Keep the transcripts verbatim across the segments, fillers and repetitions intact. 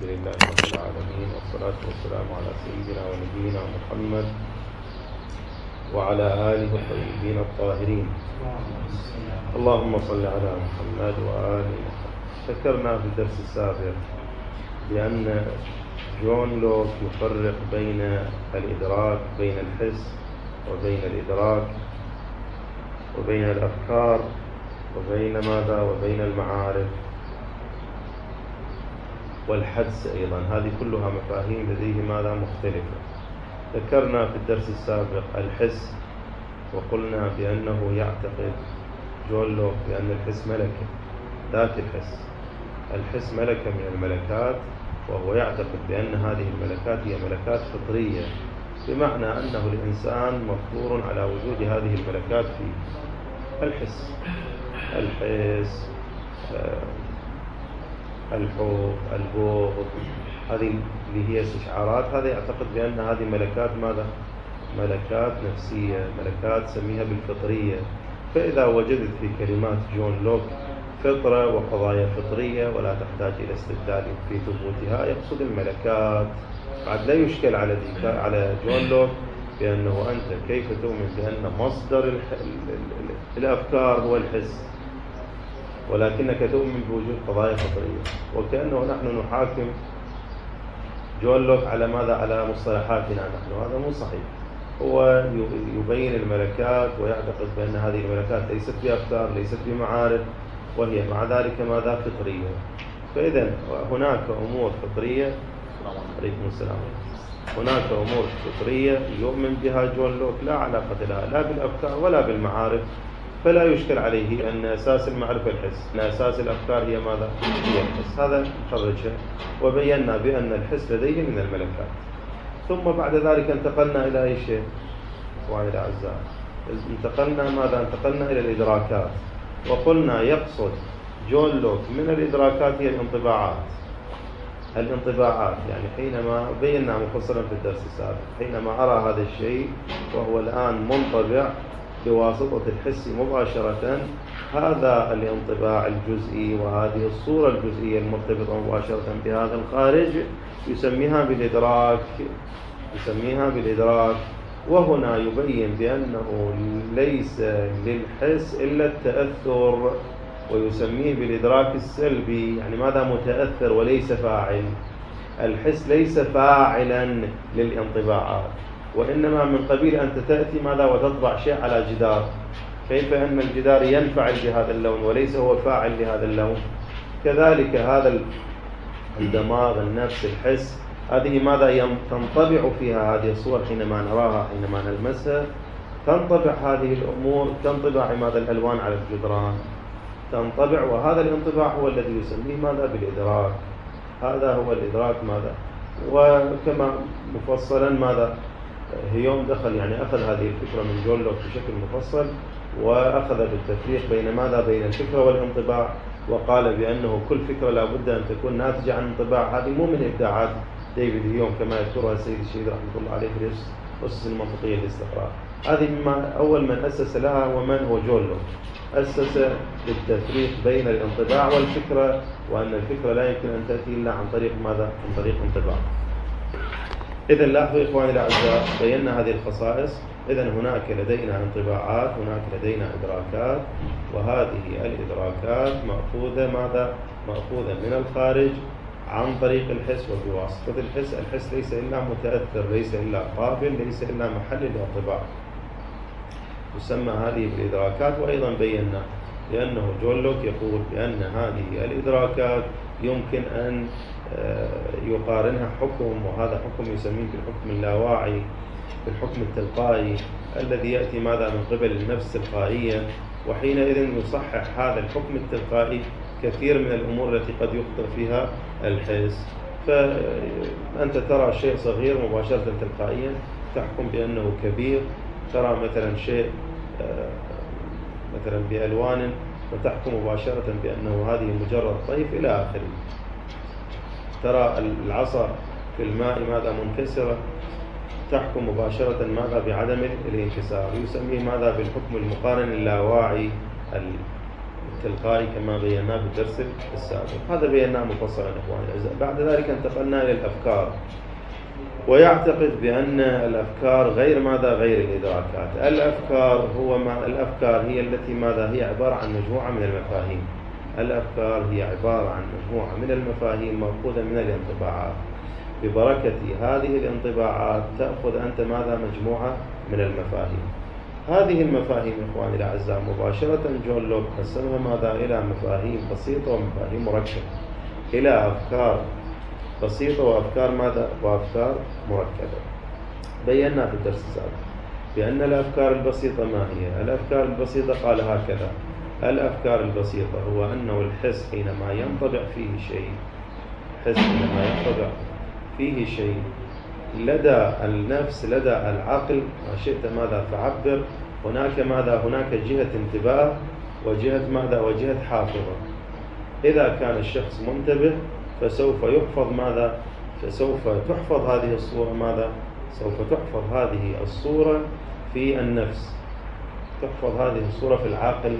لله رب العالمين، والصلاة والسلام على سيدنا ونبينا محمد وعلى آله الطيبين الطاهرين. اللهم صل على محمد وآل محمد. ذكرنا في الدرس السابق بأن جون لوك يفرق بين الإدراك، بين الحس وبين الإدراك، وبين الأفكار وبين ماذا وبين المعارف والحدس أيضا. هذه كلها مفاهيم لديه ماذا مختلفة. ذكرنا في الدرس السابق الحس، وقلنا بأنه يعتقد جون لوك بأن الحس ملكة، ذات الحس. الحس ملكة من الملكات، وهو يعتقد بأن هذه الملكات هي ملكات فطرية، بمعنى أنه الإنسان مفطور على وجود هذه الملكات فيه. الحس الحس الحب، البغض، هذه اللي هي استشعارات، هذا يعتقد بأن هذه ملكات ماذا؟ ملكات نفسية، ملكات سميها بالفطرية. فإذا وجدت في كلمات جون لوك فطرة وقضايا فطرية ولا تحتاج إلى استدلال في ثبوتها، يقصد الملكات. بعد لا يشكل على على جون لوك بأنه أنت كيف تؤمن بأن مصدر الأفكار هو الحس، ولكنك تؤمن بوجود قضايا فطرية، وكأنه نحن نحاكم جون لوك على ماذا؟ على مصطلحاتنا نحن. هذا مو صحيح. هو يبين الملكات ويعتقد بأن هذه الملكات ليست بأفكار، ليست بمعارف، وهي مع ذلك ماذا؟ فطرية. فإذا هناك أمور فطرية، عليكم السلام، هناك أمور فطرية يؤمن بها جون لوك لا علاقة لها لا بالأفكار ولا بالمعارف، فلا يشكل عليه أن أساس المعرفة الحس، أن أساس الأفكار هي ماذا؟ هي الحس. هذا نخرجه، وبينا بأن الحس لديه من الملكات. ثم بعد ذلك انتقلنا إلى أي شيء؟ وعلى الأعزاء انتقلنا ماذا؟ انتقلنا إلى الإدراكات، وقلنا يقصد جون لوك من الإدراكات هي الانطباعات. الانطباعات يعني حينما بينا مفصلا في الدرس السابق، حينما أرى هذا الشيء وهو الآن منطبع بواسطة الحس مباشرة، هذا الانطباع الجزئي وهذه الصورة الجزئية المرتبطة مباشرة بهذا الخارج يسميها بالإدراك، يسميها بالإدراك. وهنا يبين بأنه ليس للحس إلا التأثر، ويسميه بالإدراك السلبي. يعني ماذا؟ متأثر وليس فاعل. الحس ليس فاعلا للانطباعات، وإنما من قبيل أنت تأتي ماذا؟ وتطبع شيء على جدار. كيف أن الجدار ينفعل بهذا اللون وليس هو فاعل لهذا اللون؟ كذلك هذا الدماغ، النفس، الحس، هذه ماذا؟ تنطبع فيها هذه الصور حينما نراها، حينما نلمسها تنطبع هذه الأمور، تنطبع ماذا؟ الألوان على الجدران تنطبع، وهذا الانطباع هو الذي يسميه ماذا؟ بالإدراك. هذا هو الإدراك ماذا؟ وكما مفصلا ماذا؟ هيوم دخل يعني أخذ هذه الفكرة من جون لوك بشكل مفصل، وأخذ بالتفريق بين ماذا؟ بين الفكرة والانطباع، وقال بأنه كل فكرة لابد أن تكون ناتجة عن انطباع. هذه مو من إبداعات ديفيد هيوم كما يذكرها السيد الشهيد رحمة الله عليه في الأسس المنطقية للاستقراء. هذه مما أول من أسس لها ومن هو جون لوك. أسس بالتفريق بين الانطباع والفكرة، وأن الفكرة لا يمكن أن تأتي إلا عن طريق ماذا؟ عن طريق انطباع. إذن لاحظوا إخواني الأعزاء، بينا هذه الخصائص. إذن هناك لدينا انطباعات، هناك لدينا إدراكات، وهذه الإدراكات مأخوذة ماذا؟ مأخوذة من الخارج عن طريق الحس وبواسطة الحس. الحس ليس إلا متأثر، ليس إلا قابل، ليس إلا محل الانطباع. تسمى هذه الإدراكات. وأيضا بينا لأنه جون لوك يقول بأن هذه الإدراكات يمكن أن يقارنها حكم، وهذا حكم يسميه بالحكم اللاواعي، بالحكم التلقائي الذي يأتي ماذا؟ من قبل النفس تلقائيا. وحينئذ يصحح هذا الحكم التلقائي كثير من الأمور التي قد يخطئ فيها الحس. فأنت ترى شيء صغير مباشرة تلقائيا تحكم بأنه كبير، ترى مثلا شيء مثلا بألوان وتحكم مباشرة بأنه هذه مجرد طيف إلى آخره. ترى العصا في الماء ماذا؟ منكسرة، تحكم مباشرة ماذا؟ بعدم الانكسار. يسميه ماذا؟ بالحكم المقارن اللاواعي التلقائي كما بيناه في الدرس السابق. هذا بيناه مفصلا إخواني الأعزاء. بعد ذلك انتقلنا إلى الأفكار، ويعتقد بأن الأفكار غير ماذا؟ غير الإدراكات. الأفكار هو ما الأفكار هي التي ماذا؟ هي عبارة عن مجموعة من المفاهيم. الأفكار هي عبارة عن مجموعة من المفاهيم مأخوذة من الانطباعات. ببركة هذه الانطباعات تأخذ أنت ماذا؟ مجموعة من المفاهيم. هذه المفاهيم إخواني الأعزاء مباشرة جون لوك قسمها ماذا؟ إلى مفاهيم بسيطة ومفاهيم مركبة، إلى أفكار بسيطة وأفكار ماذا؟ وأفكار مركبة. بينا في الدرس السابق بأن الأفكار البسيطة ما هي؟ الأفكار البسيطة قال هكذا: الأفكار البسيطة هو أنه الحس حينما ينطبع فيه شيء، حس حينما ينطبع فيه شيء لدى النفس لدى العقل ما شئت ماذا فعبر، هناك ماذا؟ هناك جهة انتباه وجهة ماذا؟ وجهة حافظة. إذا كان الشخص منتبه فسوف يحفظ ماذا؟ فسوف تحفظ هذه الصورة ماذا؟ سوف تحفظ هذه الصورة في النفس، تحفظ هذه الصورة في العقل.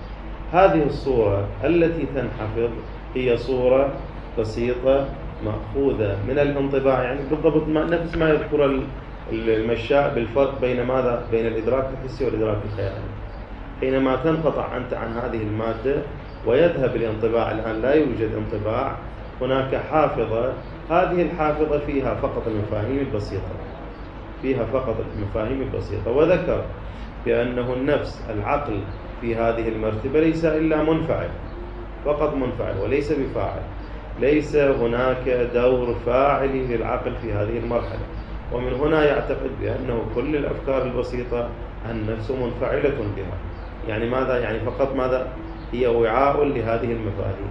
هذه الصورة التي تنحفظ هي صورة بسيطة مأخوذة من الانطباع، يعني بالضبط ما نفس ما يذكر المشاء بالفرق بين ماذا؟ بين الإدراك الحسي والإدراك الخيالي. حينما تنقطع أنت عن هذه المادة ويذهب الانطباع، الآن لا يوجد انطباع، هناك حافظة، هذه الحافظة فيها فقط المفاهيم البسيطة، فيها فقط المفاهيم البسيطة. وذكر بأنه النفس العقل في هذه المرتبة ليس إلا منفعل، فقط منفعل وليس بفاعل، ليس هناك دور فاعلي للعقل في هذه المرحلة. ومن هنا يعتقد بأنه كل الأفكار البسيطة النفس منفعلة بها، يعني ماذا؟ يعني فقط ماذا؟ هي وعاء لهذه المفاهيم،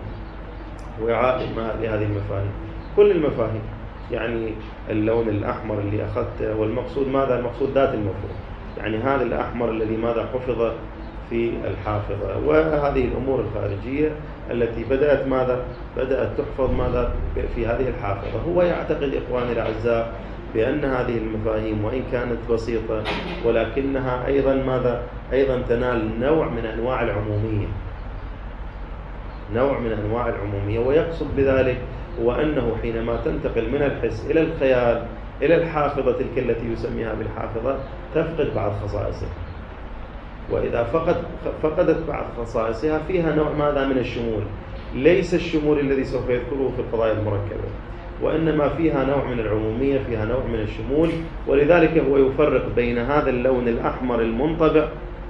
وعاء لهذه المفاهيم، كل المفاهيم، يعني اللون الأحمر اللي أخذته، والمقصود ماذا؟ المقصود ذات المفهوم، يعني هذا الأحمر الذي ماذا؟ حفظ في الحافظة. وهذه الأمور الخارجية التي بدأت ماذا؟ بدأت تحفظ ماذا؟ في هذه الحافظة. هو يعتقد إخواني الأعزاء بأن هذه المفاهيم وإن كانت بسيطة ولكنها أيضا ماذا؟ أيضا تنال نوع من أنواع العمومية، نوع من أنواع العمومية. ويقصد بذلك هو أنه حينما تنتقل من الحس إلى الخيال إلى الحافظة تلك التي يسميها بالحافظة تفقد بعض خصائصها، وإذا فقد فقدت بعض خصائصها فيها نوع ماذا؟ من الشمول، ليس الشمول الذي سوف يذكره في القضايا المركبة، وإنما فيها نوع من العمومية، فيها نوع من الشمول. ولذلك هو يفرق بين هذا اللون الأحمر المنطبع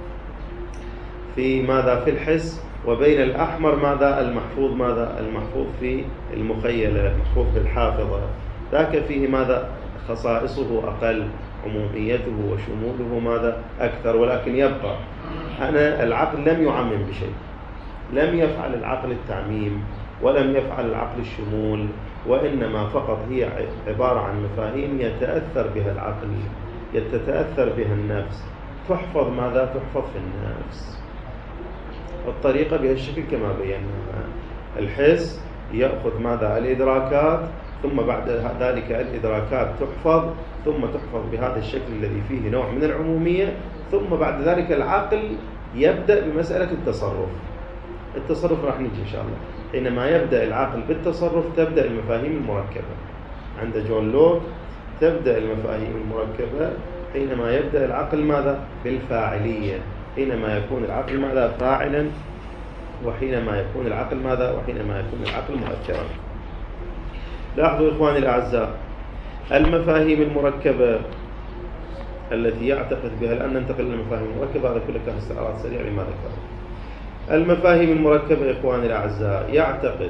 في ماذا؟ في الحس، وبين الأحمر ماذا؟ المحفوظ ماذا؟ المحفوظ في المخيلة، محفوظ في الحافظة. ذاك فيه ماذا؟ خصائصه أقل، عموميته وشموله ماذا؟ أكثر. ولكن يبقى أنا العقل لم يعمم بشيء، لم يفعل العقل التعميم ولم يفعل العقل الشمول، وإنما فقط هي عبارة عن مفاهيم يتأثر بها العقل، يتتأثر بها النفس، تحفظ ماذا؟ تحفظ في النفس. الطريقة بهالشكل كما بينا. الحس يأخذ ماذا؟ الإدراكات، ثم بعد ذلك الإدراكات تحفظ، ثم تحفظ بهذا الشكل الذي فيه نوع من العمومية، ثم بعد ذلك العقل يبدأ بمسألة التصرف. التصرف راح نجي إن شاء الله. حينما يبدأ العقل بالتصرف تبدأ المفاهيم المركبة. عند جون لوك تبدأ المفاهيم المركبة حينما يبدأ العقل ماذا؟ بالفاعلية، حينما يكون العقل ماذا؟ فاعلا، وحينما يكون العقل ماذا؟ وحينما يكون العقل مؤثرا. لاحظوا إخواني الأعزاء، المفاهيم المركبة التي يعتقد بها، الآن ننتقل للمفاهيم المركبة، هذا كله كان استعراض سريع لما ذكر. المفاهيم المركبة إخواني الأعزاء، يعتقد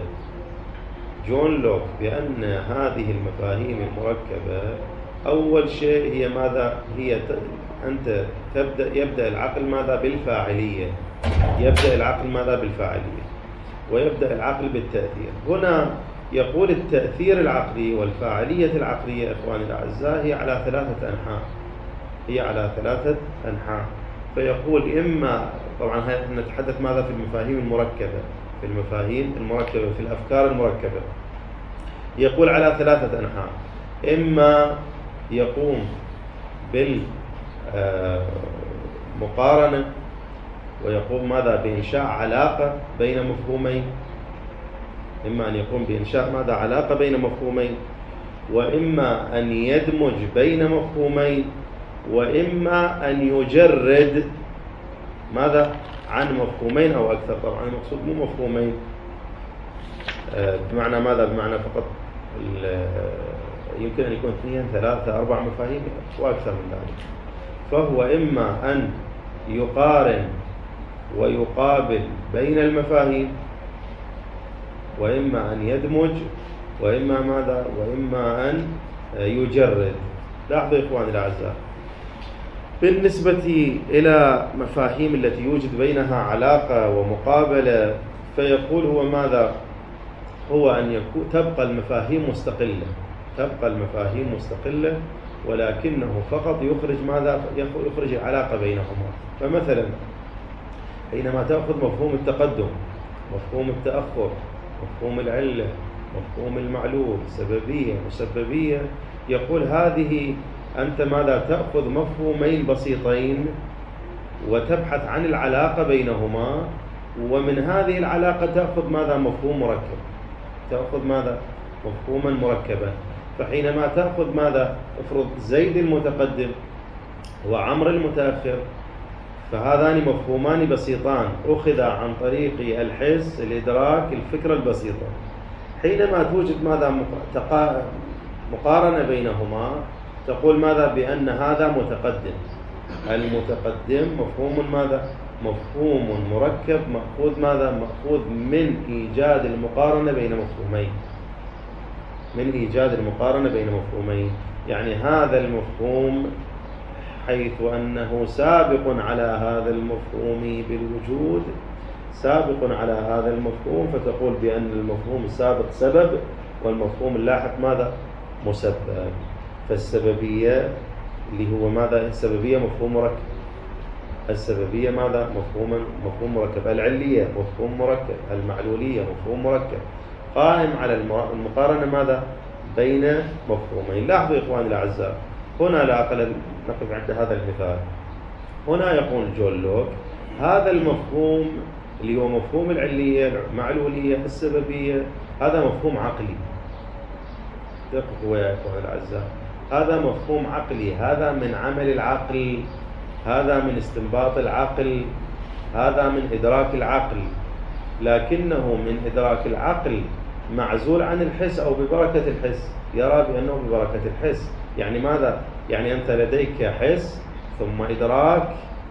جون لوك بأن هذه المفاهيم المركبة أول شيء هي ماذا؟ هي ت... أنت تبدأ يبدأ العقل ماذا؟ بالفاعلية، يبدأ العقل ماذا؟ بالفاعلية، ويبدأ العقل بالتأثير. هنا يقول التأثير العقلي والفاعلية العقلية إخواني الأعزاء هي على ثلاثة أنحاء، هي على ثلاثة أنحاء. فيقول إما، طبعا نتحدث ماذا؟ في المفاهيم المركبة، في المفاهيم المركبة، في الأفكار المركبة. يقول على ثلاثة أنحاء، إما يقوم بالمقارنة ويقوم ماذا بإنشاء علاقة بين مفهومين، إما أن يقوم بإنشاء ماذا علاقة بين مفهومين، وإما أن يدمج بين مفهومين، وإما أن يجرد ماذا عن مفهومين أو أكثر. طبعا المقصود مو مفهومين بمعنى ماذا، بمعنى فقط يمكن أن يكون اثنين ثلاثة أربع مفاهيم وأكثر من ذلك. فهو إما أن يقارن ويقابل بين المفاهيم، وإما أن يدمج، وإما ماذا، وإما أن يجرد. لاحظوا إخواني الأعزاء، بالنسبة إلى مفاهيم التي يوجد بينها علاقة ومقابلة، فيقول هو ماذا، هو أن يكون تبقى المفاهيم مستقلة، تبقى المفاهيم مستقلة، ولكنه فقط يخرج ماذا، يخرج العلاقة بينهما. فمثلا حينما تأخذ مفهوم التقدم، مفهوم التأخر، مفهوم العلة، مفهوم المعلول، سببية، مسببية، يقول هذه أنت ماذا، تأخذ مفهومين بسيطين وتبحث عن العلاقة بينهما، ومن هذه العلاقة تأخذ ماذا، مفهوم مركب، تأخذ ماذا، مفهوما مركبا. فحينما تأخذ ماذا، افرض زيد المتقدم وعمر المتأخر، فهذان مفهومان بسيطان أخذ عن طريق الحس، الإدراك، الفكرة البسيطة. حينما توجد ماذا، مقارنة بينهما، تقول ماذا، بأن هذا متقدم. المتقدم مفهوم ماذا، مفهوم مركب مأخوذ ماذا، مأخوذ من إيجاد المقارنة بين مفهومين، من إيجاد المقارنة بين مفهومين. يعني هذا المفهوم حيث أنه سابق على هذا المفهوم بالوجود، سابق على هذا المفهوم، فتقول بأن المفهوم السابق سبب والمفهوم اللاحق ماذا، مسبب. فالسببية اللي هو ماذا، السببية مفهوم مركب، السببية ماذا، مفهوم مفهوم مركب، العلية مفهوم مركب، المعلولية مفهوم مركب، قائم على المقارنة ماذا، بين مفهومين. لاحظوا إخواني الأعزاء، هنا لا أقل نقف عند هذا المثال. هنا يقول جون لوك هذا المفهوم اللي هو مفهوم العلية، المعلولية، السببية، هذا مفهوم عقلي. دققوا يا إخواني الأعزاء، هذا مفهوم عقلي، هذا من عمل العقل، هذا من استنباط العقل، هذا من إدراك العقل، لكنه من إدراك العقل معزول عن الحس أو ببركة الحس، يرى بأنه ببركة الحس. يعني ماذا؟ يعني أنت لديك حس، ثم إدراك،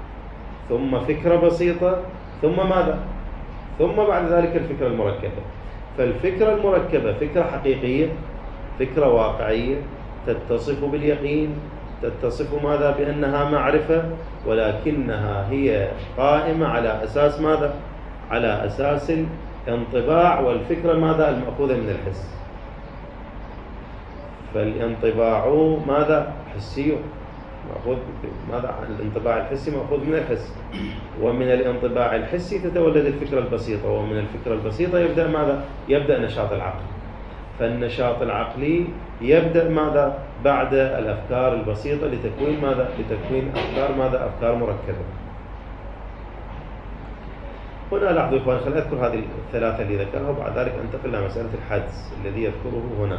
ثم فكرة بسيطة، ثم ماذا؟ ثم بعد ذلك الفكرة المركبة. فالفكرة المركبة فكرة حقيقية، فكرة واقعية، تتصف باليقين، تتصف ماذا، بأنها معرفة، ولكنها هي قائمة على أساس ماذا، على أساس الانطباع والفكرة ماذا، المأخوذة من الحس. فالانطباع ماذا، حسي، مأخوذ ماذا، الانطباع الحسي مأخوذ من الحس، ومن الانطباع الحسي تتولد الفكرة البسيطة، ومن الفكرة البسيطة يبدأ ماذا، يبدأ نشاط العقل. فالنشاط العقلي يبدأ ماذا، بعد الأفكار البسيطة لتكوين ماذا، لتكوين أفكار ماذا، أفكار مركبة. هنا لاحظوا إخوان، خلينا أذكر هذه الثلاثة اللي ذكرها، وبعد ذلك أنتقل إلى مسألة الحدس الذي يذكره هنا.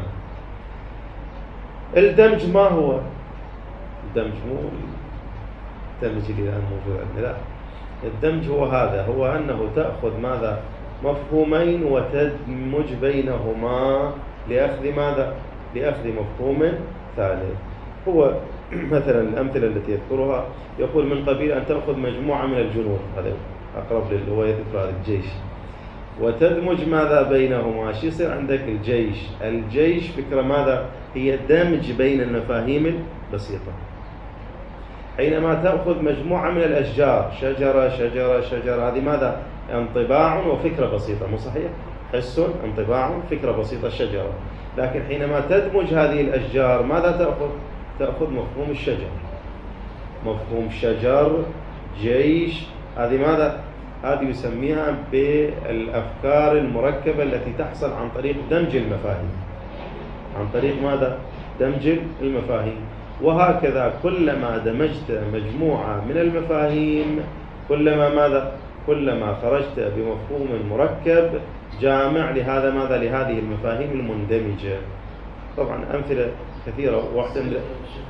الدمج ما هو؟ الدمج مو الدمج اللي الآن موجود عندنا، لا. الدمج هو هذا، هو أنه تأخذ ماذا، مفهومين وتدمج بينهما لأخذ ماذا، لأخذ مفهوم ثالث. هو مثلا الأمثلة التي يذكرها يقول من قبيل أن تأخذ مجموعة من الجنود، هذا أقرب اللي هو يذكر هذا الجيش، وتدمج ماذا بينهما. شو يصير عندك؟ الجيش. الجيش فكرة ماذا، هي دمج بين المفاهيم البسيطة. حينما تأخذ مجموعة من الأشجار، شجرة شجرة شجرة، هذه ماذا، انطباع وفكرة بسيطة، مو صحيح؟ حس، انطباع، فكرة بسيطة، شجرة. لكن حينما تدمج هذه الأشجار ماذا تأخذ؟ تأخذ مفهوم الشجر، مفهوم شجر، جيش. هذه ماذا؟ هذه يسميها بالأفكار المركبة التي تحصل عن طريق دمج المفاهيم، عن طريق ماذا؟ دمج المفاهيم. وهكذا كلما دمجت مجموعة من المفاهيم كلما ماذا كلما خرجت بمفهوم مركب جامع لهذا ماذا لهذه المفاهيم المندمجة. طبعا أمثلة كثيرة. واحدة من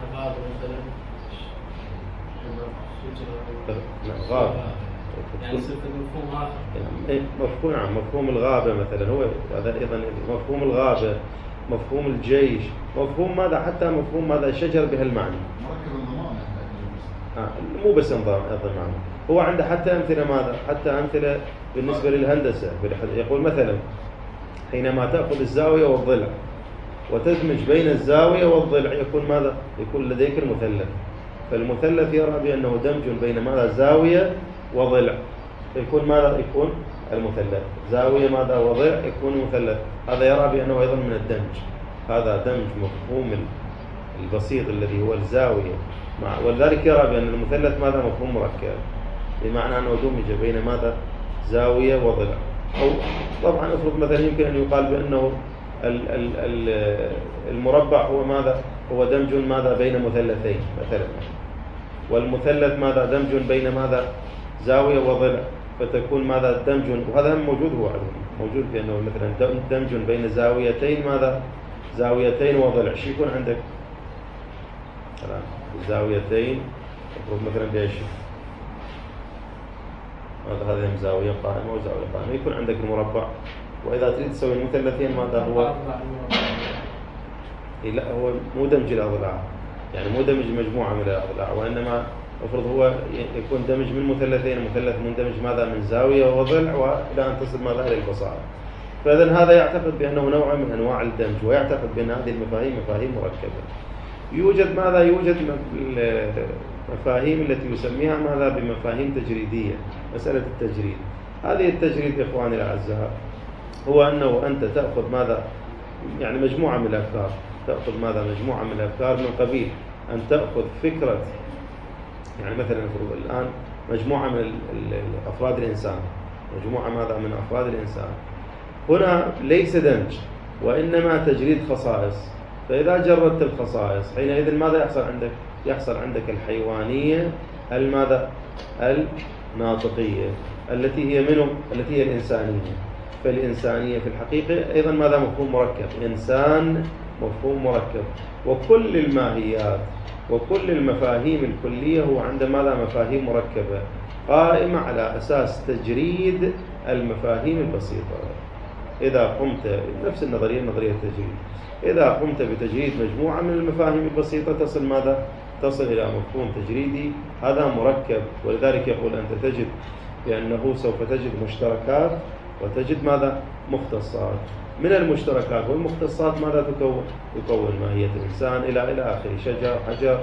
غاب يعني مفهوم آخر. مفهوم نعم مفهوم الغابة مثلا هو هذا أيضا مفهوم الغابة، مفهوم الجيش، مفهوم ماذا حتى مفهوم ماذا شجر بهالمعنى. آه مو بس نظام الضمان، هو عنده حتى أمثلة ماذا حتى أمثلة بالنسبة للهندسة. يقول مثلا حينما تأخذ الزاوية والضلع وتدمج بين الزاوية والضلع يكون ماذا يكون لديك المثلث. فالمثلث يرى بأنه دمج بين ماذا زاوية وضلع يكون ماذا يكون المثلث. زاوية ماذا وضلع يكون مثلث. هذا يرى بأنه أيضا من الدمج. هذا دمج مفهوم البسيط الذي هو الزاوية مع، ولذلك يرى بأن المثلث ماذا مفهوم مركب، بمعنى أنه دمج بين ماذا زاوية وضلع. أو طبعا أفرض مثلا يمكن أن يقال بأنه المربع هو ماذا هو دمج ماذا بين مثلثين مثلا، والمثلث ماذا دمج بين ماذا زاوية وضلع، فتكون ماذا دمج. وهذا موجود هو موجود بأنه مثلا دمج بين زاويتين ماذا زاويتين وضلع. شو يكون عندك زاويتين افرض مثلا بايش هذا هذا زاوية قائمة وزاوية قائمة يكون عندك المربع. وإذا تريد تسوي المثلثين ماذا هو إيه لا هو مو دمج الأضلاع، يعني مو دمج مجموعة من الأضلاع، وإنما افرض هو يكون دمج من مثلثين، مثلث مندمج ماذا من زاوية وضلع وإلى أن تصل ماذا إلى البصائر. فإذن هذا يعتقد بأنه نوع من أنواع الدمج، ويعتقد بأن هذه المفاهيم مفاهيم مركبة. يوجد ماذا يوجد المفاهيم التي يسميها ماذا بمفاهيم تجريدية. مسألة التجريد، هذه التجريد يا إخواني الأعزاء هو أنه أنت تأخذ ماذا يعني مجموعة من الأفكار، تأخذ ماذا مجموعة من الأفكار من قبيل أن تأخذ فكرة، يعني مثلا الآن مجموعة من أفراد الإنسان، مجموعة ماذا من أفراد الإنسان، هنا ليس دمج وإنما تجريد خصائص. فإذا جردت الخصائص حينئذ ماذا يحصل عندك؟ يحصل عندك الحيوانية الماذا الناطقية التي هي منه التي هي الإنسانية. فالإنسانية في الحقيقة أيضا ماذا مفهوم مركب، إنسان مفهوم مركب. وكل الماهيات وكل المفاهيم الكلية هو عند ماذا مفاهيم مركبة قائمة على أساس تجريد المفاهيم البسيطة. إذا قمت نفس النظرية نظرية التجريد، إذا قمت بتجريد مجموعة من المفاهيم البسيطة تصل ماذا تصل إلى مفهوم تجريدي هذا مركب. ولذلك يقول أنت تجد بأنه سوف تجد مشتركات وتجد ماذا مختصات. من المشتركات والمختصات ماذا تكون؟ تكون ماهية الإنسان إلى إلى آخره، شجر حجر.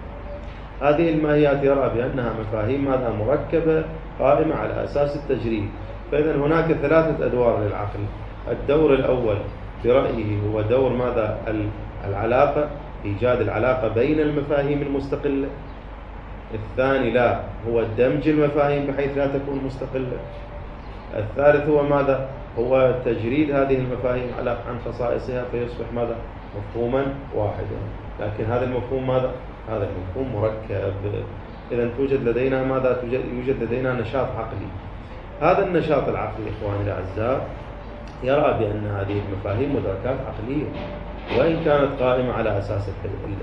هذه الماهيات يرى بأنها مفاهيم ماذا مركبة قائمة على أساس التجريد. فإذا هناك ثلاثة أدوار للعقل. الدور الأول برأيه هو دور ماذا العلاقة، إيجاد العلاقة بين المفاهيم المستقلة. الثاني لا هو دمج المفاهيم بحيث لا تكون مستقلة. الثالث هو ماذا هو تجريد هذه المفاهيم على عن خصائصها فيصبح ماذا مفهوما واحدا. لكن هذا المفهوم ماذا هذا المفهوم مركب. إذن توجد لدينا ماذا يوجد لدينا نشاط عقلي. هذا النشاط العقلي إخواني الأعزاء يرى بأن هذه المفاهيم مدركات عقلية، وإن كانت قائمة على أساس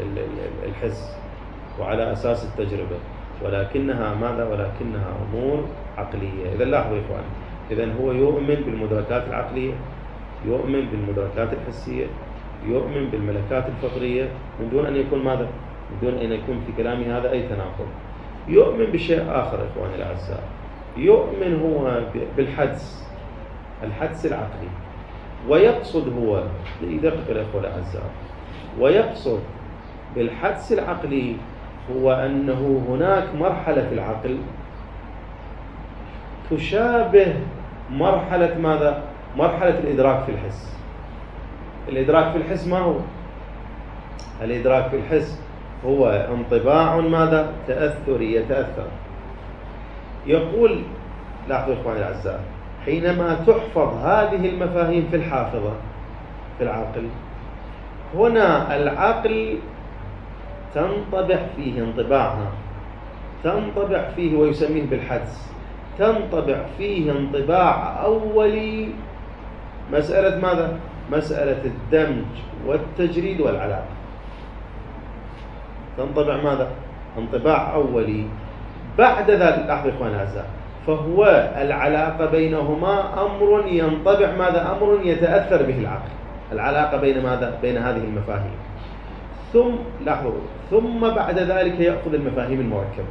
الحس وعلى أساس التجربة، ولكنها ماذا ولكنها أمور عقلية. إذا لاحظوا إخواني، إذن هو يؤمن بالمدركات العقلية، يؤمن بالمدركات الحسية، يؤمن بالملكات الفطرية، من دون أن يكون ماذا من دون أن يكون في كلامه هذا أي تناقض. يؤمن بشيء آخر إخواني الأعزاء، يؤمن هو بالحدس، الحدس العقلي، ويقصد هو ليدقق الأخوة الأعزاء، ويقصد بالحدس العقلي هو أنه هناك مرحلة في العقل تشابه مرحلة ماذا؟ مرحلة الإدراك في الحس. الإدراك في الحس ما هو؟ الإدراك في الحس هو انطباع ماذا؟ تأثري يتأثر. يقول لاحظوا إخواني الأعزاء، حينما تحفظ هذه المفاهيم في الحافظة في العقل، هنا العقل تنطبع فيه انطباعها، تنطبع فيه ويسميه بالحدس، تنطبع فيه انطباع أولي مسألة ماذا؟ مسألة الدمج والتجريد والعلاقة. تنطبع ماذا؟ انطباع أولي. بعد ذلك لاحظوا إخواني الأعزاء، فهو العلاقة بينهما أمر ينطبع ماذا؟ أمر يتأثر به العقل. العلاقة بين ماذا؟ بين هذه المفاهيم. ثم لاحظوا، ثم بعد ذلك يأخذ المفاهيم المركبة.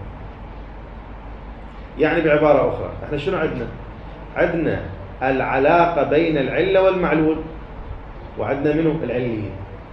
يعني بعبارة أخرى، احنا شنو عندنا؟ عندنا العلاقة بين العلة والمعلول، وعندنا منه العلية.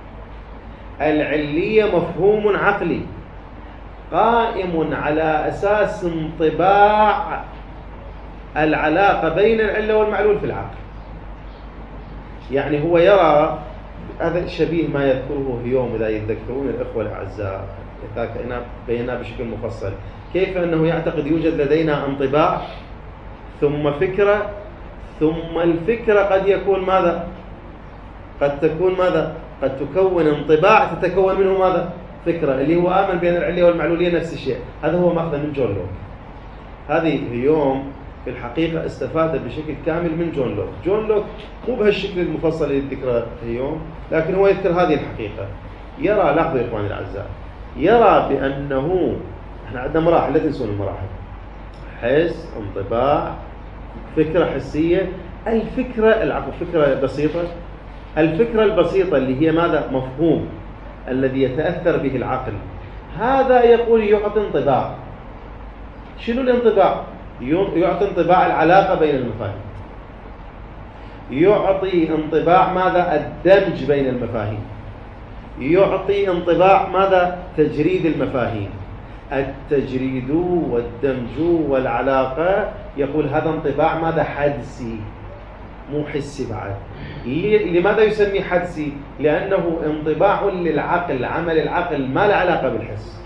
العلية مفهوم عقلي قائم على أساس انطباع العلاقة بين العلة والمعلول في العقل. يعني هو يرى، هذا شبيه ما يذكره هيوم إذا يتذكرون الإخوة الأعزاء، إذا بينا بشكل مفصل كيف أنه يعتقد يوجد لدينا انطباع ثم فكرة، ثم الفكرة قد يكون ماذا؟ قد تكون ماذا؟ قد تكون انطباع تتكون منه ماذا؟ فكرة، اللي هو آمن بين العلية والمعلولية نفس الشيء. هذا هو مأخذ من جون لوك. هذه هيوم في الحقيقة استفاد بشكل كامل من جون لوك. جون لوك مو بهالشكل المفصل اللي ذكره هيوم، لكن هو يذكر هذه الحقيقة. يرى، لاحظوا يا إخواني الأعزاء، يرى بأنه احنا عندنا مراحل، لا تنسون المراحل: حس، انطباع، فكرة حسية. الفكرة العقل، فكرة بسيطة. الفكرة البسيطة اللي هي ماذا؟ مفهوم الذي يتأثر به العقل. هذا يقول يعطي انطباع. شنو الانطباع؟ يعطي انطباع العلاقة بين المفاهيم، يعطي انطباع ماذا؟ الدمج بين المفاهيم، يعطي انطباع ماذا؟ تجريد المفاهيم. التجريد والدمج والعلاقة، يقول هذا انطباع ماذا؟ حدسي، مو حسي بعد. لماذا يسمي حدسي؟ لأنه انطباع للعقل، عمل العقل، ما له علاقة بالحس.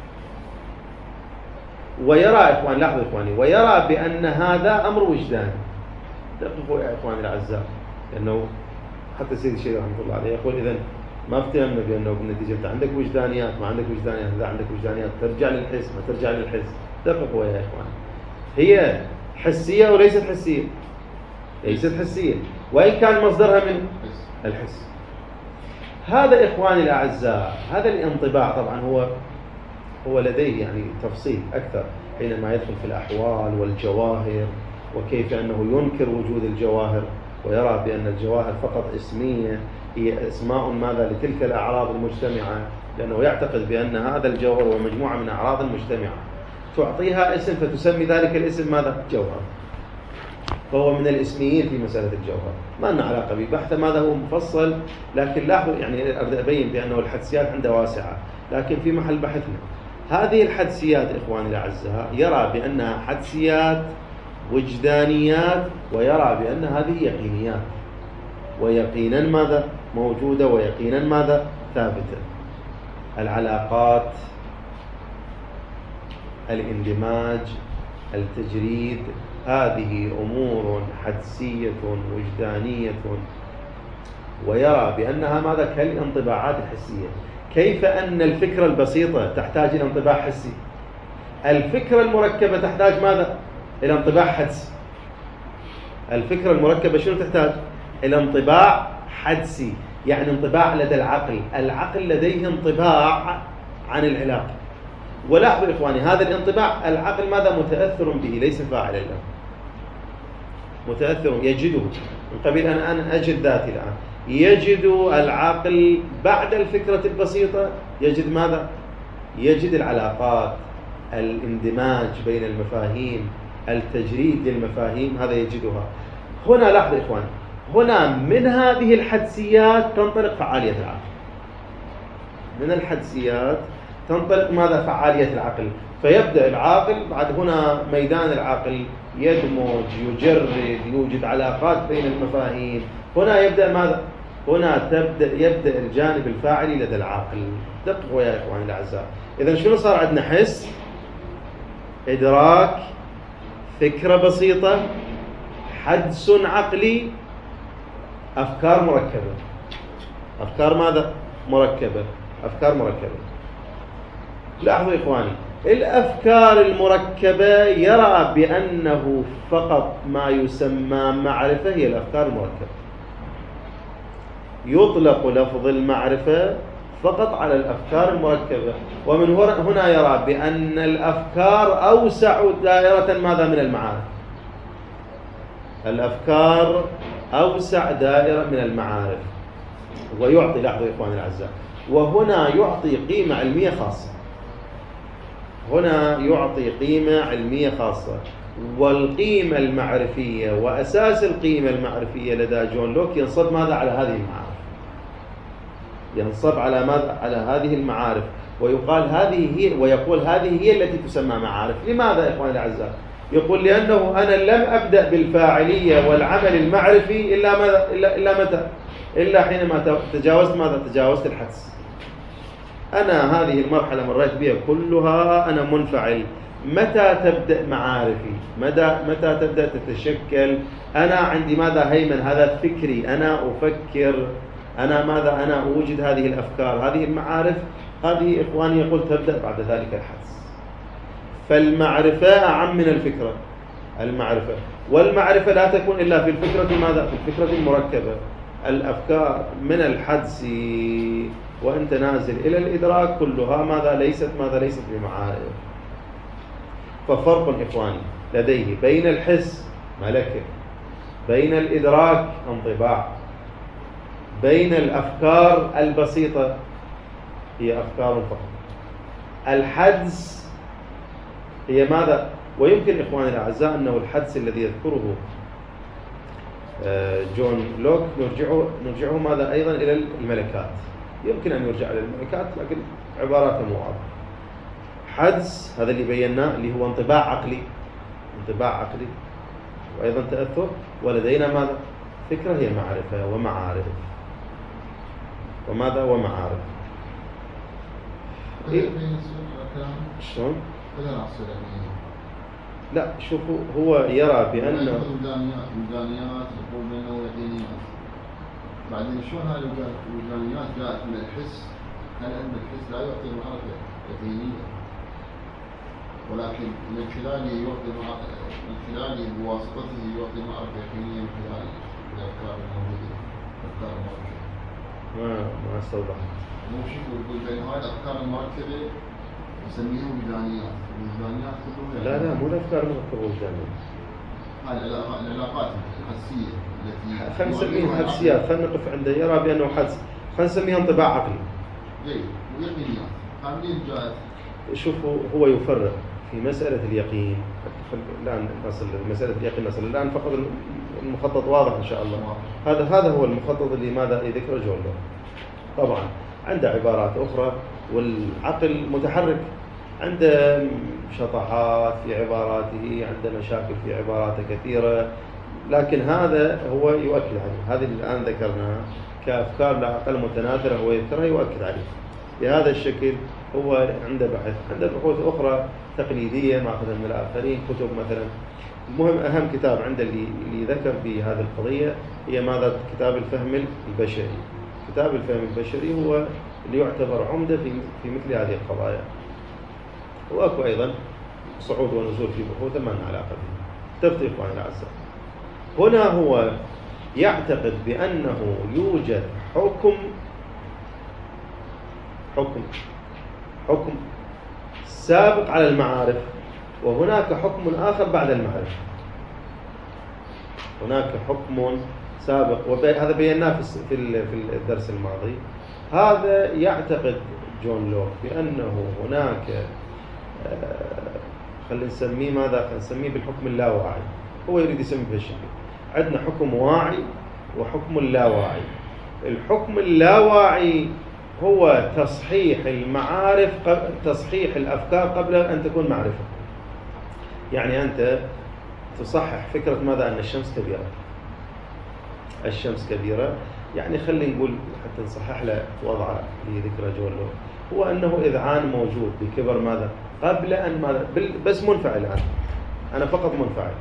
ويرى إخوان، لاحظوا إخواني، ويرى بأن هذا أمر وجداني. دققوا يا إخواني الأعزاء، لأنه حتى سيد الشيخ رحمه الله عليه يقول إذن ما افتهمنا بأنه بالنتيجة أنت عندك وجدانيات، ما عندك وجدانيات، إذا عندك وجدانيات ترجع للحس، ما ترجع للحس. دققوا يا إخواني، هي حسية وليست حسية، ليست حسية، وإن كان مصدرها من الحس. هذا إخواني الأعزاء، هذا الانطباع طبعا هو هو لديه يعني تفصيل أكثر حينما يدخل في الأحوال والجواهر، وكيف أنه ينكر وجود الجواهر ويرى بأن الجواهر فقط اسمية، هي اسماء ماذا؟ لتلك الأعراض المجتمعة، لأنه يعتقد بأن هذا الجوهر هو مجموعة من أعراض المجتمعة تعطيها اسم فتسمي ذلك الاسم ماذا؟ جوهر. فهو من الاسميين في مسألة الجوهر، ما لنا علاقة به بحث ماذا هو مفصل، لكن لاحظوا يعني أريد أبين بأنه الحدسيات عنده واسعة، لكن في محل بحثنا هذه الحدسيات إخواني الأعزاء يرى بأنها حدسيات وجدانيات، ويرى بأن هذه يقينيات، ويقينا ماذا؟ موجودة، ويقينا ماذا؟ ثابتة. العلاقات، الاندماج، التجريد، هذه أمور حدسية وجدانية، ويرى بأنها ماذا؟ كالانطباعات الحسية. كيف أن الفكرة البسيطة تحتاج إلى انطباع حسي، الفكرة المركبة تحتاج ماذا؟ إلى انطباع حدسي. الفكرة المركبة شنو تحتاج؟ إلى انطباع حدسي، يعني انطباع لدى العقل. العقل لديه انطباع عن العلاقة. ولاحظوا إخواني، هذا الانطباع العقل ماذا؟ متأثر به، ليس فاعلا له، متأثر، يجده من قبيل أنا أنا أجد ذاتي الآن. يجد العقل بعد الفكرة البسيطة، يجد ماذا؟ يجد العلاقات، الاندماج بين المفاهيم، التجريد للمفاهيم، هذا يجدها. هنا لاحظوا إخواني، هنا من هذه الحدسيات تنطلق فعالية العقل. من الحدسيات تنطلق ماذا؟ فعالية العقل. فيبدأ العاقل بعد هنا ميدان العقل يدمج، يجرد، يوجد علاقات بين المفاهيم. هنا يبدأ ماذا؟ هنا تبدأ يبدأ الجانب الفاعلي لدى العقل. دققوا يا إخواني الأعزاء، إذن شنو صار عندنا؟ حس، إدراك، فكرة بسيطة، حدس عقلي، أفكار مركبة. أفكار ماذا؟ مركبة. أفكار مركبة. لاحظوا إخواني، الأفكار المركبة يرى بأنه فقط ما يسمى معرفة هي الأفكار المركبة، يطلق لفظ المعرفة فقط على الأفكار المركبة، ومن هنا يرى بأن الأفكار أوسع دائرة ماذا من المعارف، الأفكار أوسع دائرة من المعارف، ويعطي لحظة إخواني الأعزاء، وهنا يعطي قيمة علمية خاصة، هنا يعطي قيمة علمية خاصة، والقيمة المعرفية وأساس القيمة المعرفية لدى جون لوك ينصب ماذا على هذه المعارف، ينصب على ماذا على هذه المعارف، ويقال هذه هي، ويقول هذه هي التي تسمى معارف. لماذا يا إخواني الأعزاء؟ يقول لأنه أنا لم أبدأ بالفاعلية والعمل المعرفي إلا ماذا إلا إلا متى؟ إلا حينما تجاوزت ماذا؟ تجاوزت الحدس. أنا هذه المرحلة مريت بها كلها أنا منفعل. متى تبدأ معارفي؟ متى متى تبدأ تتشكل؟ أنا عندي ماذا هيمن هذا فكري، أنا أفكر، أنا ماذا أنا أوجد هذه الأفكار، هذه المعارف، هذه إخواني يقول تبدأ بعد ذلك الحدس. فالمعرفة أعم من الفكرة، المعرفة والمعرفة لا تكون إلا في الفكرة ماذا؟ في الفكرة المركبة. الأفكار من الحدس وأنت نازل إلى الإدراك كلها ماذا؟ ليست ماذا؟ ليست بمعارف. ففرق إخواني لديه بين الحس ملكة، بين الإدراك انطباع، بين الأفكار البسيطة هي أفكار فقط. الحدس هي ماذا؟ ويمكن إخواني الأعزاء أنه الحدس الذي يذكره جون لوك نرجعه نرجعه ماذا أيضا إلى الملكات، يمكن أن يرجع إلى الملكات لكن عباراته مو واضحة. حدس هذا اللي بيناه اللي هو انطباع عقلي، انطباع عقلي وأيضا تأثر، ولدينا ماذا؟ فكرة هي معرفة ومعارف، وماذا؟ ومعارف. إيه؟ شلون؟ لا شوفوا، هو يرى بأن الوجدانيات يقول بأنه يقينيات، بعدين شلون هاي الوجدانيات جاءت من الحس؟ هل أن الحس لا يعطي المعرفة يقينية، ولكن من خلاله يعطي من خلاله بواسطته يعطي معرفة يقينية من خلال الأفكار الموجودة، الأفكار المركبة. ما ما استوضحت. مو شوف يقول بأن هاي الأفكار المركبة يسميها وجدانيات، الوجدانيات كلها لا لا مو الأفكار المركبة وجدانية. هاي العلاقات الحسية التي خلينا نسميها حدسيات، خلينا نقف عنده يرى بأنه حدس، خلينا نسميها انطباع عقلي. ليه؟ ويقينيات. هذه جاءت. شوفوا هو يفرق في مسألة اليقين، الآن نصل مسألة اليقين نصل الآن فقط المخطط واضح إن شاء الله. هذا هذا هو المخطط اللي ماذا يذكره جون لوك. طبعا عنده عبارات أخرى، والعقل متحرك، عنده شطحات في عباراته، عنده مشاكل في عباراته كثيرة، لكن هذا هو يؤكد عليه. هذه اللي الآن ذكرناها كأفكار لا أقل متناثرة هو يذكرها يؤكد عليه بهذا الشكل. هو عنده بحث، عنده بحوث أخرى تقليدية مأخذة من الآخرين، كتب مثلا. المهم أهم كتاب عنده اللي, اللي ذكر في هذه القضية هي ماذا؟ كتاب الفهم البشري. كتاب الفهم البشري هو اللي يعتبر عمدة في في مثل هذه القضايا. وأكو أيضا صعود ونزول في بحوث ما لنا علاقة به. تفتي إخواني الأعزاء، هنا هو يعتقد بأنه يوجد حكم حكم حكم سابق على المعارف، وهناك حكم آخر بعد المعرفة. هناك حكم سابق، وهذا بيناه في في الدرس الماضي. هذا يعتقد جون لوك بأنه هناك خلينا نسميه ماذا؟ خلينا نسميه بالحكم اللاواعي. هو يريد يسميه بهالشكل. عندنا حكم واعي وحكم اللاواعي. الحكم اللاواعي هو تصحيح المعارف، تصحيح الأفكار قبل أن تكون معرفة. يعني أنت تصحح فكرة ماذا؟ أن الشمس كبيرة. الشمس كبيرة يعني خلينا نقول حتى نصحح له وضعه لذكرى جون لوك، هو أنه إذعان موجود بكبر ماذا؟ قبل أن ماذا؟ بس منفعل الآن، أنا فقط منفعل.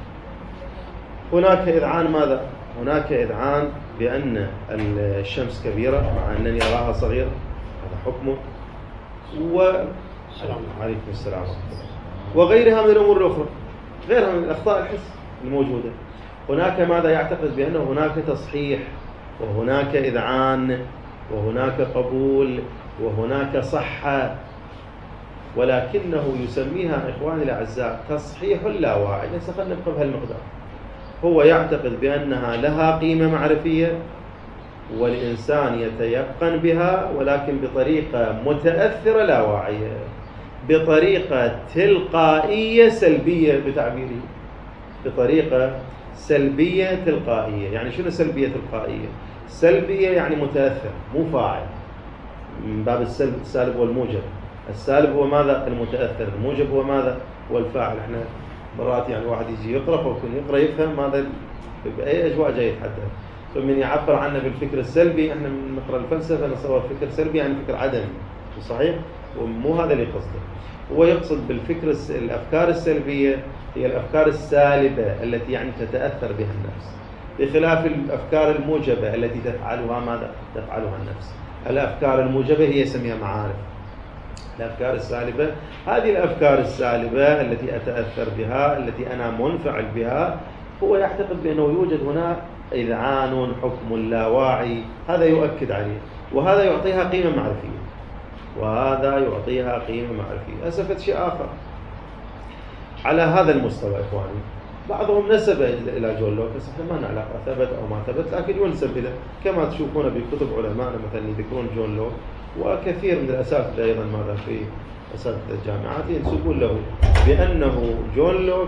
هناك إذعان ماذا؟ هناك إذعان بأن الشمس كبيرة مع أنني أراها صغيرة، هذا حكمه. عليكم السلام ورحمة الله. وغيرها من الأمور الأخرى، غيرها من الأخطاء الحس الموجودة. هناك ماذا يعتقد بأنه هناك تصحيح وهناك إذعان وهناك قبول وهناك صحة، ولكنه يسميها إخواني الأعزاء تصحيح لا واعي. ليس خلينا نبقى بهالمقدار. هو يعتقد بأنها لها قيمة معرفية والإنسان يتيقن بها، ولكن بطريقة متأثرة لا واعية، بطريقة تلقائية سلبية بتعبيره، بطريقة سلبية تلقائية. يعني شنو سلبية تلقائية؟ سلبية يعني متأثر مو فاعل، من باب السلب السالب والموجب. السالب هو ماذا؟ المتأثر. الموجب هو ماذا؟ هو الفاعل. احنا مرات يعني واحد يجي يقرأ فيكون يقرأ يفهم ماذا بأي أجواء جاي يتحدث، فمن يعبر عنه بالفكر السلبي، احنا من نقرأ الفلسفة نصور فكر سلبي يعني فكر عدمي، صحيح؟ ومو هذا اللي قصده. هو يقصد بالفكر الأفكار السلبية هي الأفكار السالبة التي يعني تتأثر بها النفس، بخلاف الأفكار الموجبة التي تفعلها ماذا؟ تفعلها النفس. الأفكار الموجبة هي يسميها معارف. الأفكار السالبة هذه الأفكار السالبة التي أتأثر بها، التي أنا منفعل بها. هو يعتقد بأنه يوجد هنا إذعان، حكم لا واعي، هذا يؤكد عليه، وهذا يعطيها قيمة معرفية، وهذا يعطيها قيمة معرفية. أسفت شيء آخر على هذا المستوى إخواني، بعضهم نسب إلى جون لوك، بس احنا ما نعرف ثبت أو ما ثبت، لكن ينسب إلى، كما تشوفون بكتب علماءنا مثلا يذكرون جون لوك، وكثير من الأساتذة أيضا ماذا في أساتذة الجامعات ينسبون له بأنه جون لوك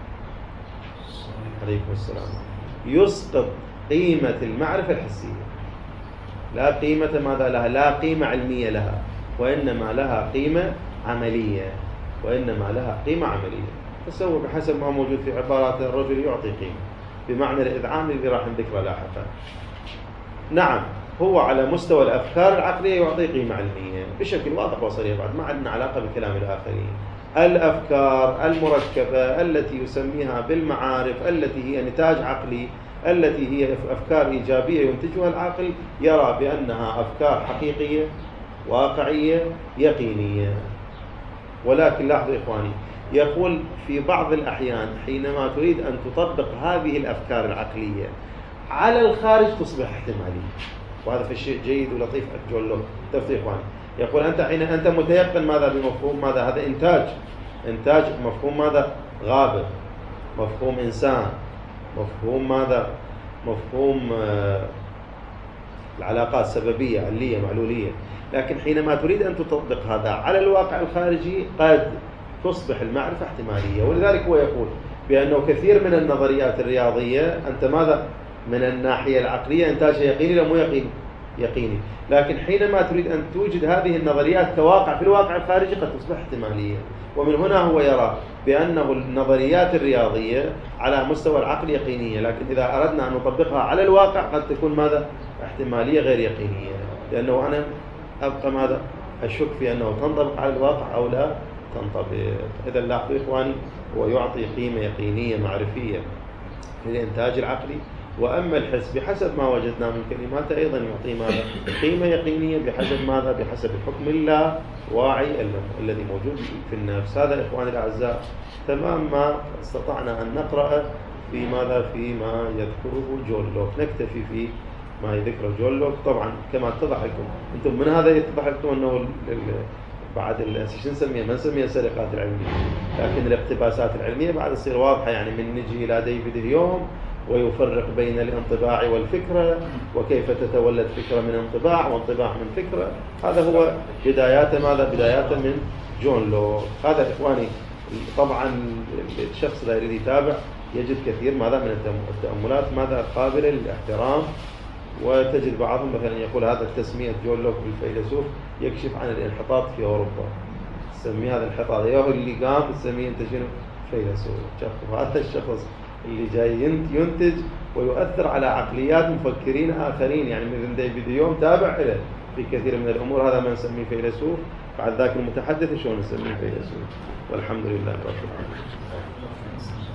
عليكم السلام يسقط قيمة المعرفة الحسية. لا قيمة ماذا لها؟ لا قيمة علمية لها، وإنما لها قيمة عملية، وإنما لها قيمة عملية. فسوى بحسب ما موجود في عبارات الرجل يعطي قيمة، بمعنى الإذعان اللي راح نذكره لاحقا. نعم، هو على مستوى الأفكار العقلية يعطي قيمة علمية بشكل واضح وصريح، بعد ما عندنا علاقة بكلام الآخرين. الأفكار المركبة التي يسميها بالمعارف، التي هي نتاج عقلي، التي هي أفكار إيجابية ينتجها العقل، يرى بأنها أفكار حقيقية واقعية يقينية. ولكن لاحظوا إخواني، يقول في بعض الأحيان حينما تريد أن تطبق هذه الأفكار العقلية على الخارج تصبح احتمالية، وهذا في شيء جيد ولطيف جون لوك. تفضل إخواني، يقول أنت حين أنت متيقن ماذا بمفهوم ماذا؟ هذا إنتاج، إنتاج مفهوم ماذا؟ غابر، مفهوم إنسان، مفهوم ماذا؟ مفهوم آه العلاقات السببية علية معلولية. لكن حينما تريد أن تطبق هذا على الواقع الخارجي قد تصبح المعرفة احتمالية. ولذلك هو يقول بأنه كثير من النظريات الرياضية أنت ماذا؟ من الناحية العقلية إنتاجها يقيني لا مو يقيني؟ يقيني. لكن حينما تريد أن توجد هذه النظريات كواقع في الواقع الخارجي قد تصبح احتمالية. ومن هنا هو يرى بأنه النظريات الرياضية على مستوى العقل يقينية، لكن إذا أردنا أن نطبقها على الواقع قد تكون ماذا؟ احتمالية غير يقينية، لأنه أنا أبقى ماذا؟ أشك في أنه تنطبق على الواقع أو لا تنطبق. إذا لاحظوا إخواني، هو يعطي قيمة يقينية معرفية للإنتاج العقلي، وأما الحس بحسب ما وجدنا من كلماته أيضا يعطي ماذا؟ قيمة يقينية بحسب ماذا؟ بحسب الحكم اللا واعي الذي موجود في النفس. هذا إخواني الأعزاء تمام ما استطعنا أن نقرأ في ماذا؟ فيما يذكره جون لوك. نكتفي في ما يذكره جون لوك. طبعا كما اتضح لكم أنتم من هذا يتضح لكم أنه بعد شو نسميها؟ ما نسميها السرقات العلمية، لكن الاقتباسات العلمية بعد تصير واضحة. يعني من نجي إلى ديفيد هيوم ويفرق بين الانطباع والفكرة، وكيف تتولد فكرة من انطباع وانطباع من فكرة. هذا هو بدايات ماذا؟ بدايات من جون لوك. هذا إخواني طبعا الشخص لا يريد يتابع يجد كثير ماذا من التأملات ماذا قابلة للاحترام. وتجد بعضهم مثلا يقول هذا التسمية جون لوك بالفيلسوف يكشف عن الانحطاط في أوروبا، تسمي هذا الانحطاط ياهو اللي قام تسميه أنت شنو؟ فيلسوف. هذا الشخص اللي جاي ينتج ويؤثر على عقليات مفكرين آخرين، يعني مثل ديفيد هيوم تابع له في كثير من الأمور، هذا ما نسميه فيلسوف. بعد ذاك المتحدث شلون نسميه فيلسوف. والحمد لله رب العالمين.